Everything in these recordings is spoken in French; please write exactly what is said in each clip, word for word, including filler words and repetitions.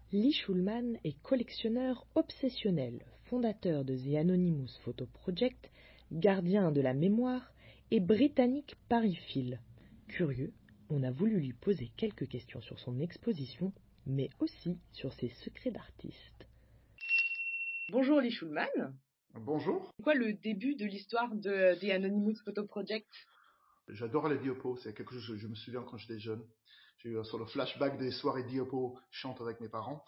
Lee Schulman est collectionneur obsessionnel, fondateur de The Anonymous Photo Project, gardien de la mémoire et britannique pariephile. Curieux, on a voulu lui poser quelques questions sur son exposition, mais aussi sur ses secrets d'artiste. Bonjour Lee Schulman. Bonjour. C'est quoi le début de l'histoire de The Anonymous Photo Project? J'adore les diapos, c'est quelque chose que je me souviens quand j'étais jeune. J'ai eu un sort de flashback des soirées diapos chantes avec mes parents.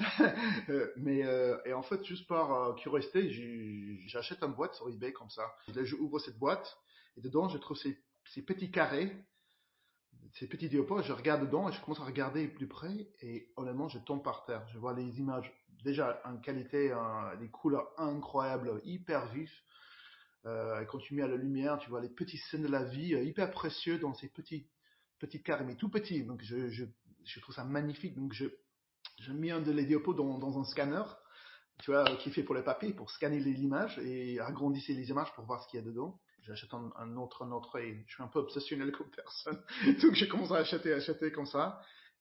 Mais euh, et en fait, juste par euh, curiosité, j'ai- j'achète une boîte sur eBay comme ça. Et là, je ouvre cette boîte et dedans, je trouve ces, ces petits carrés, ces petits diapos. Je regarde dedans et je commence à regarder plus près et honnêtement, je tombe par terre. Je vois les images déjà en qualité, euh, des couleurs incroyables, hyper vives. Euh, et quand tu mets à la lumière, tu vois les petites scènes de la vie euh, hyper précieux dans ces petits petits carrés, mais tout petits. Donc je, je, je trouve ça magnifique. Donc je, je mets un de les diapos dans, dans un scanner, tu vois, qui est fait pour les papiers, pour scanner l'image et agrandisser les images pour voir ce qu'il y a dedans. J'achète un, un autre, un autre, et je suis un peu obsessionnel comme personne. Donc je commence à acheter, acheter comme ça.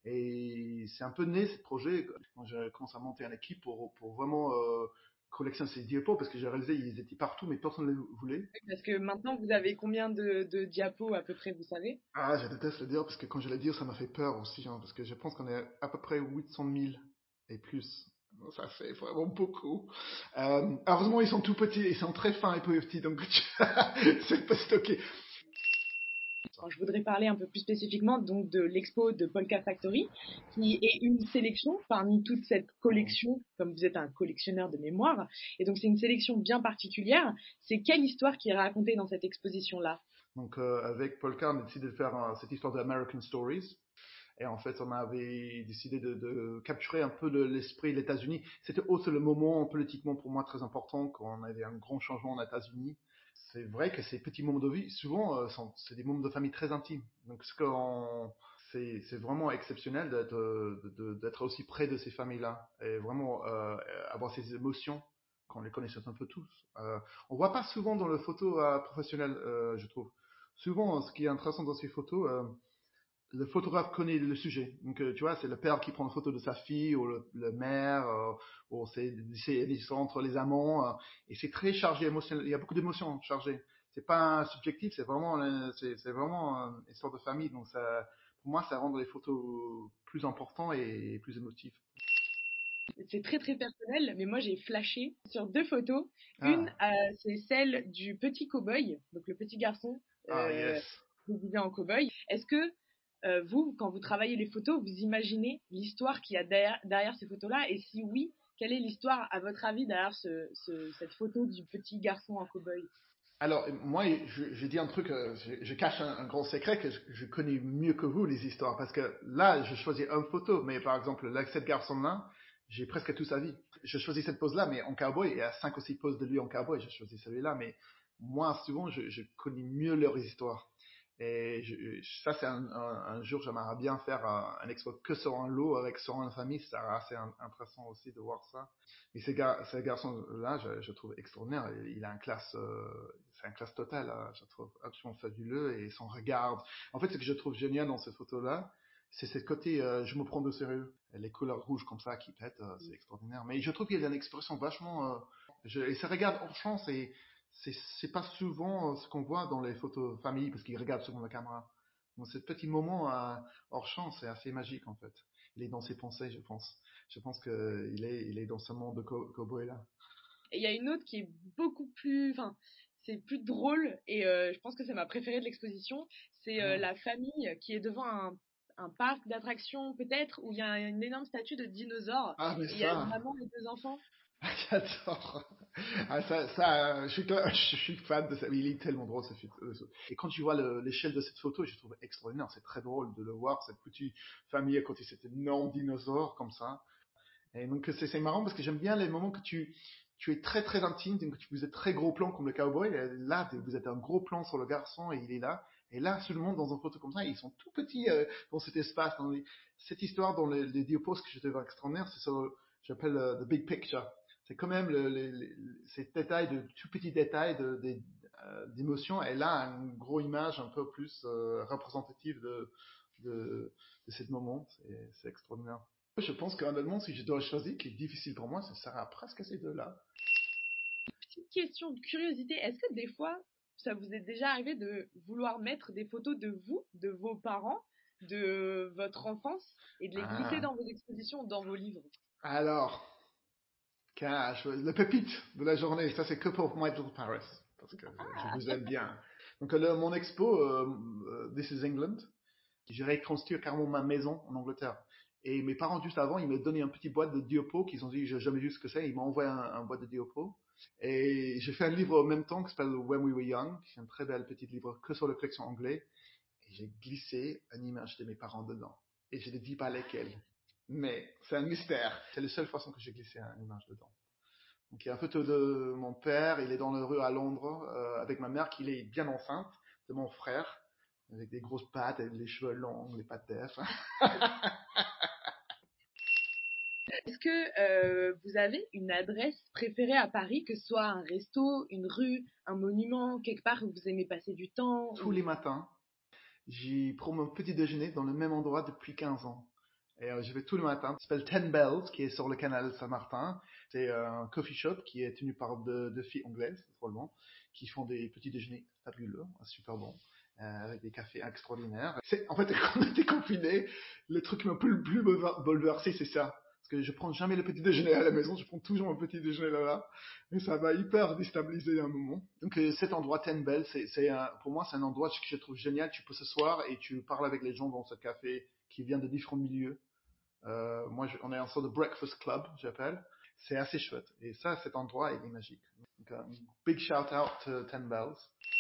Et c'est un peu né ce projet quand je commence à monter une équipe pour, pour vraiment euh, collectionner ces diapos parce que j'ai réalisé qu'ils étaient partout mais personne ne les voulait. Parce que maintenant, vous avez combien de, de diapos à peu près, vous savez? Ah, je déteste le dire parce que quand je l'ai dit, ça m'a fait peur aussi, hein, parce que je pense qu'on est à peu près huit cent mille et plus. Ça fait vraiment beaucoup. Euh, heureusement, ils sont tout petits, ils sont très fins et petits, donc c'est pas stocké. Alors, je voudrais parler un peu plus spécifiquement donc de l'expo de Polka Factory, qui est une sélection parmi toute cette collection, comme vous êtes un collectionneur de mémoire. Et donc, c'est une sélection bien particulière. C'est quelle histoire qui est racontée dans cette exposition-là? Donc, euh, avec Polka, on a décidé de faire euh, cette histoire de American Stories. Et en fait, on avait décidé de, de capturer un peu de l'esprit des États-Unis. C'était aussi le moment politiquement pour moi très important quand on avait un grand changement aux États-Unis. C'est vrai que ces petits moments de vie, souvent, euh, sont, c'est des moments de famille très intimes. Donc, ce qu'on, c'est, c'est vraiment exceptionnel d'être, de- de- d'être aussi près de ces familles-là et vraiment euh, avoir ces émotions qu'on les connaisse un peu tous. Euh, on voit pas souvent dans le photo euh, professionnel, euh, je trouve. Souvent, ce qui est intéressant dans ces photos, euh, le photographe connaît le sujet. Donc, euh, tu vois, c'est le père qui prend une photo de sa fille, ou le, le maire, euh, ou c'est, c'est, c'est entre les amants, euh, et c'est très chargé émotionnel. Il y a beaucoup d'émotions chargées. C'est pas subjectif, c'est vraiment, euh, c'est, c'est vraiment une histoire de famille. Donc, ça, pour moi, ça rend les photos plus importantes et plus émotives. C'est très très personnel, mais moi j'ai flashé sur deux photos. Une, Ah, euh, c'est celle du petit cow-boy, donc le petit garçon ah, euh, yes. déguisé en cow-boy. Est-ce que euh, vous, quand vous travaillez les photos, vous imaginez l'histoire qu'il y a derrière, derrière ces photos-là? Et si oui, quelle est l'histoire, à votre avis, derrière ce, ce- cette photo du petit garçon en cow-boy? Alors, moi, je, je dis un truc, euh, je, je cache un, un grand secret que je, je connais mieux que vous les histoires, parce que là, je choisis une photo, mais par exemple, là, cette garçon-là, j'ai presque toute sa vie. Je choisis cette pose-là, mais en cowboy, il y a cinq ou six poses de lui en cowboy, je choisis celui-là, mais moi, souvent, je, je connais mieux leur histoire. Et je, ça, c'est un, un, un jour, j'aimerais bien faire un, un expo que sur un lot avec sur une famille, c'est assez intéressant aussi de voir ça. Mais ces, gar ces garçons-là, je, je trouve extraordinaire. Il a un classe, euh, c'est un classe totale. Hein. Je trouve absolument fabuleux et son regard. En fait, ce que je trouve génial dans ces photos-là, c'est ce côté, euh, je me prends de sérieux. Les couleurs rouges comme ça qui pètent, euh, c'est extraordinaire. Mais je trouve qu'il y a une expression vachement. Euh, je, et ce regard hors champ, c'est c'est c'est pas souvent euh, ce qu'on voit dans les photos famille parce qu'ils regardent souvent la caméra. Donc, ce petit moment euh, hors champ, c'est assez magique en fait. Il est dans ses pensées, je pense. Je pense qu'il est, il est dans ce monde de cow- cowboy là. Et il y a une autre qui est beaucoup plus, enfin, c'est plus drôle et euh, je pense que c'est ma préférée de l'exposition. C'est euh, Ah, la famille qui est devant un, un parc d'attractions peut-être où il y a une énorme statue de dinosaure ah mais et il y a une ça, maman et deux enfants. j'adore. Ah, ça, ça, je suis, je suis fan de ça. Il est tellement drôle ce film. Et quand tu vois le- l'échelle de cette photo, je trouve extraordinaire. C'est très drôle de le voir, cette petite famille à côté de cet énorme dinosaure comme ça. Et donc c'est c'est marrant parce que j'aime bien les moments que tu tu es très très intime, donc tu vous êtes très gros plan comme le cowboy. Et là, vous êtes un gros plan sur le garçon et il est là. Et là, tout le monde dans une photo comme ça, ils sont tout petits euh, dans cet espace. Dans les... Cette histoire dans les, les diapos que je trouve extraordinaire, c'est sur, le- j'appelle euh, the big picture. C'est quand même le, les, les, ces détails de tout petits détails de, des, euh, d'émotions. Et là, une grosse image un peu plus euh, représentative de de, de ce moment. C'est, c'est extraordinaire. Je pense qu'honnêtement, si je dois choisir, qui est difficile pour moi, ça sera presque ces deux-là. Petite question de curiosité, est-ce que des fois, ça vous est déjà arrivé de vouloir mettre des photos de vous, de vos parents, de votre enfance, et de les glisser Ah. dans vos expositions, dans vos livres? Alors, cash, le pépite de la journée, ça c'est que pour My Little Paris, parce que je, je Ah, vous aime bien. Donc le, mon expo, euh, euh, This is England, j'ai reconstruit carrément ma maison en Angleterre. Et mes parents, juste avant, ils m'ont donné un petit boîte de Diopo qu'ils ont dit, j'ai jamais vu ce que c'est. Ils m'ont envoyé un, un boîte de Diopo. Et j'ai fait un livre en même temps qui s'appelle When We Were Young, qui est un très bel petit livre que sur la collection anglaise. Et j'ai glissé une image de mes parents dedans. Et je ne dis pas lesquels. Mais c'est un mystère. C'est la seule façon que j'ai glissé une image dedans. Donc il y a un photo de mon père, il est dans la rue à Londres, euh, avec ma mère qui est bien enceinte, de mon frère, avec des grosses pattes, avec les cheveux longs, les pattes d'Ève. Est-ce que euh, vous avez une adresse préférée à Paris, que ce soit un resto, une rue, un monument, quelque part où vous aimez passer du temps? Tous ou... les matins, j'y prends mon petit déjeuner dans le même endroit depuis quinze ans. Et euh, je vais tous les matins. Ça s'appelle Ten Bells, qui est sur le canal Saint-Martin. C'est un coffee shop qui est tenu par deux, deux filles anglaises, drôlement, qui font des petits déjeuners fabuleux, super bons, euh, avec des cafés extraordinaires. C'est, en fait, quand on était confiné, le truc qui m'a le plus bouleversé, c'est ça. Parce que je prends jamais le petit déjeuner à la maison, je prends toujours mon petit déjeuner là-bas. Et ça m'a hyper déstabilisé à un moment. Donc euh, cet endroit Ten Bells, c'est, c'est un, pour moi, c'est un endroit que je trouve génial. Tu peux s'asseoir et tu parles avec les gens dans ce café qui vient de différents milieux. Euh, moi, je, on est un sorte de breakfast club, j'appelle. C'est assez chouette. Et ça, cet endroit, il est magique. Donc, un big shout out to Ten Bells.